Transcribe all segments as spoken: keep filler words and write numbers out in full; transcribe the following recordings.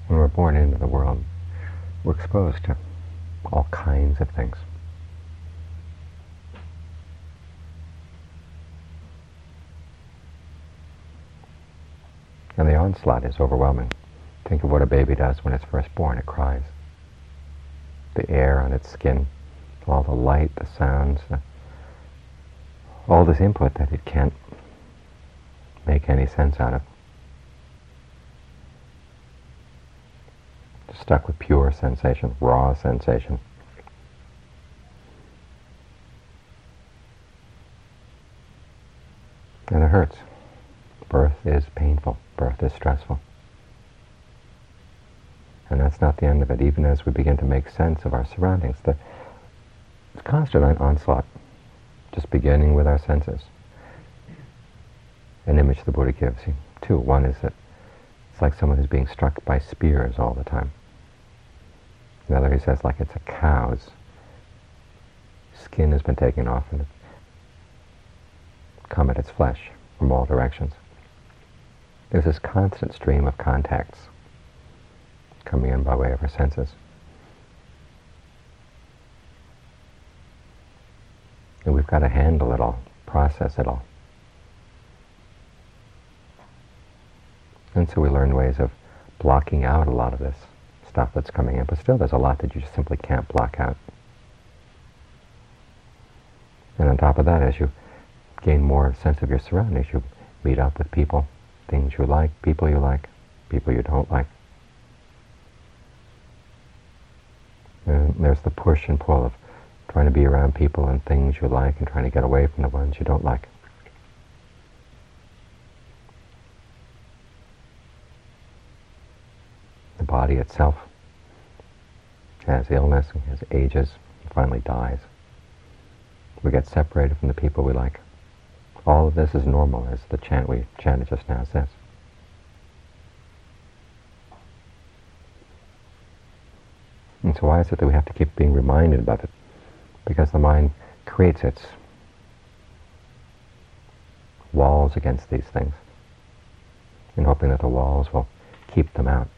When we're born into the world, we're exposed to all kinds of things. And the onslaught is overwhelming. Think of what a baby does when it's first born. It cries. The air on its skin, all the light, the sounds, the, all this input that it can't make any sense out of. Just stuck with pure sensation, raw sensation. And it hurts. Birth is painful. Birth is stressful. And that's not the end of it. Even as we begin to make sense of our surroundings, the it's constant onslaught, just beginning with our senses. An image the Buddha gives you, two. One is that it's like someone who's being struck by spears all the time. Another, he says, like it's a cow's skin has been taken off and it's come at its flesh from all directions. There's this constant stream of contacts coming in by way of our senses. And we've got to handle it all, process it all. And so we learn ways of blocking out a lot of this stuff that's coming in, but still there's a lot that you just simply can't block out. And on top of that, as you gain more sense of your surroundings, you meet up with people, things you like, people you like, people you don't like. And there's the push and pull of trying to be around people and things you like and trying to get away from the ones you don't like. The body itself has illness, has ages, and finally dies. We get separated from the people we like. All of this is normal, as the chant we chanted just now says. And so why is it that we have to keep being reminded about it? Because the mind creates its walls against these things, in hoping that the walls will keep them out.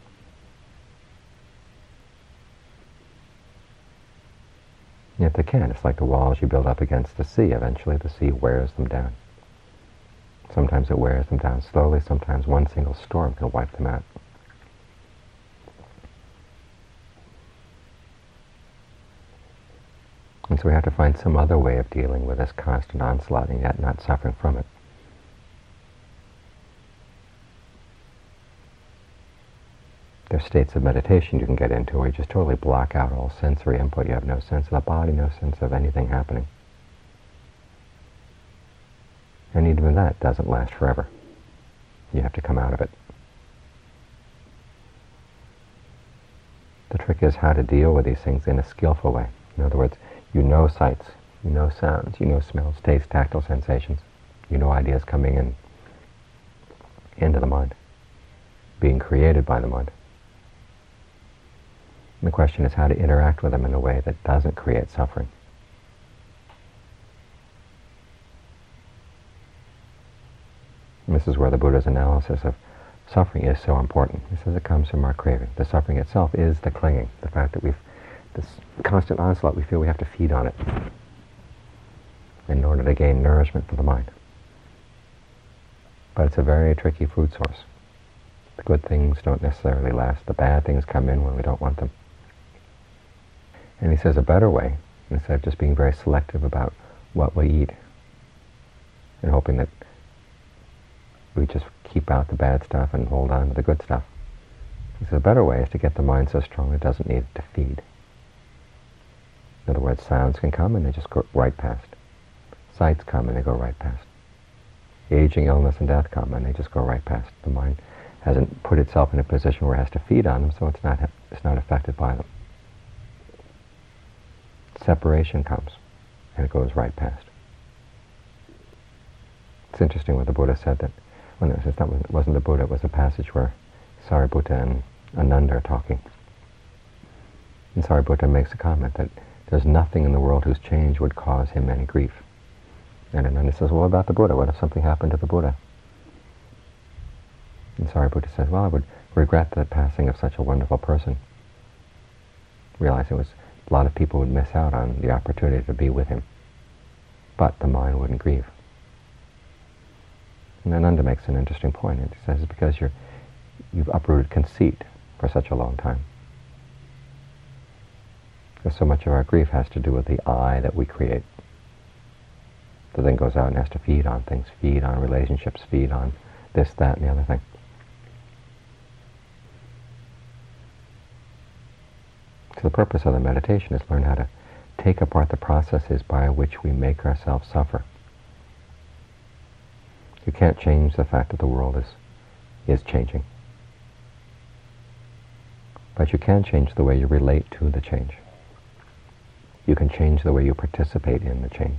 Yet they can. It's like the walls you build up against the sea. Eventually the sea wears them down. Sometimes it wears them down slowly. Sometimes one single storm can wipe them out. And so we have to find some other way of dealing with this constant onslaught and yet not suffering from it. There's states of meditation you can get into where you just totally block out all sensory input. You have no sense of the body, no sense of anything happening. And even that doesn't last forever. You have to come out of it. The trick is how to deal with these things in a skillful way. In other words, you know sights, you know sounds, you know smells, tastes, tactile sensations. You know ideas coming in into the mind, being created by the mind. And the question is how to interact with them in a way that doesn't create suffering. And this is where the Buddha's analysis of suffering is so important. He says it comes from our craving. The suffering itself is the clinging, the fact that we've this constant onslaught, we feel we have to feed on it in order to gain nourishment for the mind. But it's a very tricky food source. The good things don't necessarily last. The bad things come in when we don't want them. And he says a better way, instead of just being very selective about what we eat and hoping that we just keep out the bad stuff and hold on to the good stuff. He says a better way is to get the mind so strong it doesn't need to feed. In other words, sounds can come and they just go right past. Sights come and they go right past. Aging, illness, and death come and they just go right past. The mind hasn't put itself in a position where it has to feed on them, so it's not it's not affected by them. Separation comes and it goes right past. It's interesting what the Buddha said, that when it, that it wasn't the Buddha, it was a passage where Sariputta and Ananda are talking. And Sariputta makes a comment that there's nothing in the world whose change would cause him any grief. And Ananda says, well, what about the Buddha? What if something happened to the Buddha? And Sariputta says, well, it would regret the passing of such a wonderful person. Realize it was a lot of people would miss out on the opportunity to be with him, but the mind wouldn't grieve. And Ananda makes an interesting point. He says it's because you're, you've uprooted conceit for such a long time. Because so much of our grief has to do with the I that we create. That then goes out and has to feed on things, feed on relationships, feed on this, that, and the other thing. So the purpose of the meditation is learn how to take apart the processes by which we make ourselves suffer. You can't change the fact that the world is, is changing. But you can change the way you relate to the change. You can change the way you participate in the change.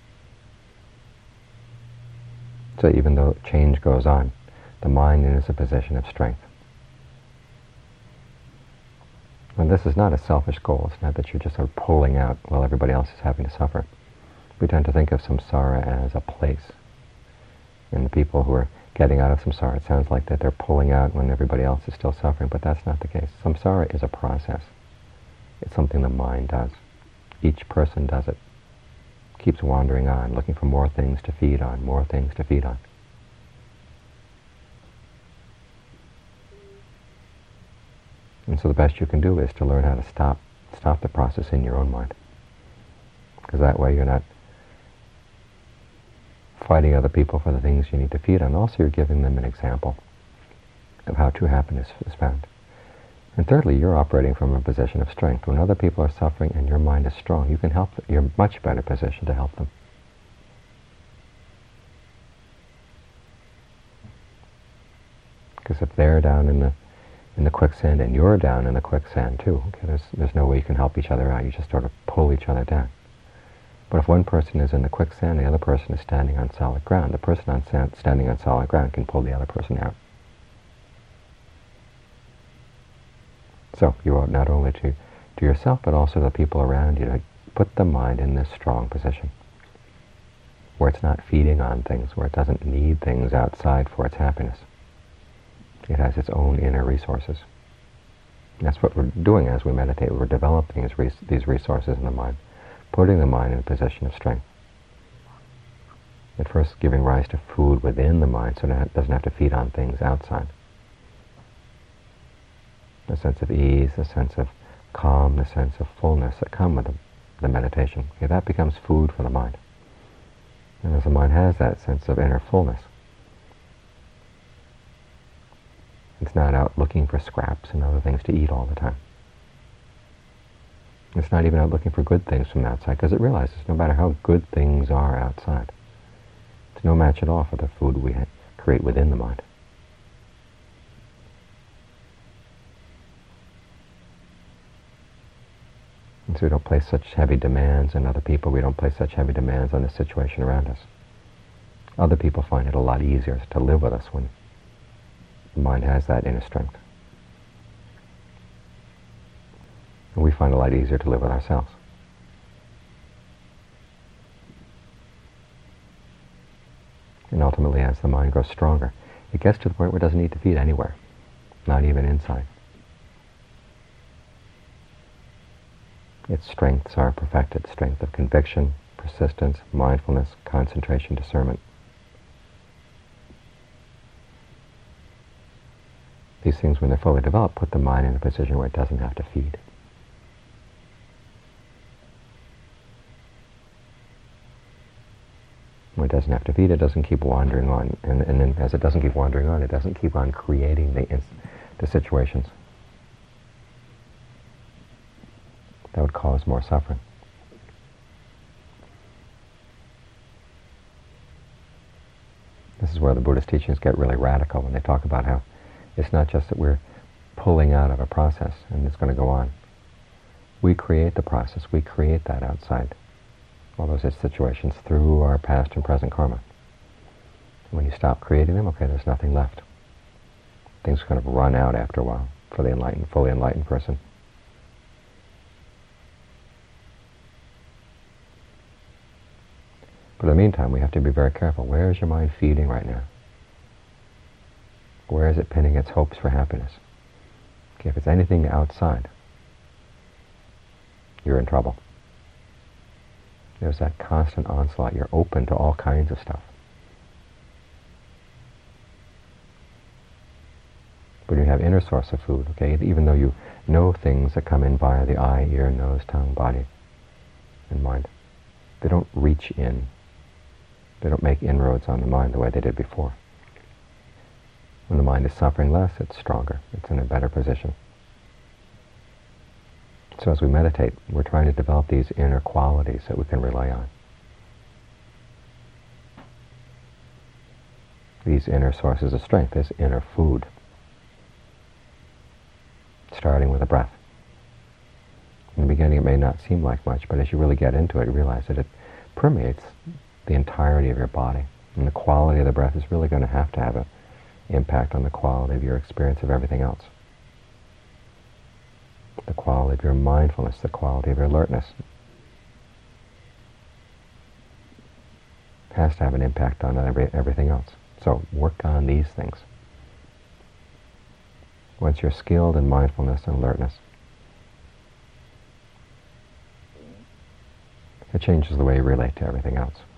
So even though change goes on, the mind is a position of strength. And this is not a selfish goal. It's not that you're just sort of pulling out while everybody else is having to suffer. We tend to think of samsara as a place. And the people who are getting out of samsara, it sounds like that they're pulling out when everybody else is still suffering, but that's not the case. Samsara is a process. It's something the mind does. Each person does it. Keeps wandering on, looking for more things to feed on, more things to feed on. And so the best you can do is to learn how to stop, stop the process in your own mind. Because that way you're not fighting other people for the things you need to feed on. Also, you're giving them an example of how true happiness is found. And thirdly, you're operating from a position of strength. When other people are suffering and your mind is strong, you can help them. You're in a much better position to help them. Because if they're down in the in the quicksand and you're down in the quicksand too, okay, there's there's no way you can help each other out. You just sort of pull each other down. But if one person is in the quicksand, the other person is standing on solid ground. The person on stand, standing on solid ground can pull the other person out. So you owe not only to, to yourself, but also the people around you to put the mind in this strong position, where it's not feeding on things, where it doesn't need things outside for its happiness. It has its own inner resources. And that's what we're doing as we meditate. We're developing these, res these resources in the mind, putting the mind in a position of strength. At first giving rise to food within the mind so that it doesn't have to feed on things outside. The sense of ease, the sense of calm, the sense of fullness that come with the, the meditation. Okay, that becomes food for the mind. And as the mind has that sense of inner fullness, it's not out looking for scraps and other things to eat all the time. It's not even out looking for good things from outside, because it realizes no matter how good things are outside, it's no match at all for the food we create within the mind. And so we don't place such heavy demands on other people. We don't place such heavy demands on the situation around us. Other people find it a lot easier to live with us when the mind has that inner strength. And we find it a lot easier to live with ourselves. And ultimately, as the mind grows stronger, it gets to the point where it doesn't need to feed anywhere, not even inside. Its strengths are perfected: strength of conviction, persistence, mindfulness, concentration, discernment. These things, when they're fully developed, put the mind in a position where it doesn't have to feed. When it doesn't have to feed, it doesn't keep wandering on. And, and then as it doesn't keep wandering on, it doesn't keep on creating the, the situations that would cause more suffering. This is where the Buddhist teachings get really radical when they talk about how it's not just that we're pulling out of a process and it's going to go on. We create the process. We create that outside, all those situations, through our past and present karma. When you stop creating them, okay, there's nothing left. Things kind of run out after a while for the enlightened, fully enlightened person. But in the meantime, we have to be very careful. Where is your mind feeding right now? Where is it pinning its hopes for happiness? If it's anything outside, you're in trouble. There's that constant onslaught. You're open to all kinds of stuff. When you have inner source of food, okay, even though you know things that come in via the eye, ear, nose, tongue, body, and mind, they don't reach in. They don't make inroads on the mind the way they did before. When the mind is suffering less, it's stronger. It's in a better position. So as we meditate, we're trying to develop these inner qualities that we can rely on. These inner sources of strength, this inner food. Starting with the breath. In the beginning it may not seem like much, but as you really get into it, you realize that it permeates the entirety of your body. And the quality of the breath is really going to have to have an impact on the quality of your experience of everything else. The quality of your mindfulness, the quality of your alertness has to have an impact on every, everything else. So work on these things. Once you're skilled in mindfulness and alertness, it changes the way you relate to everything else.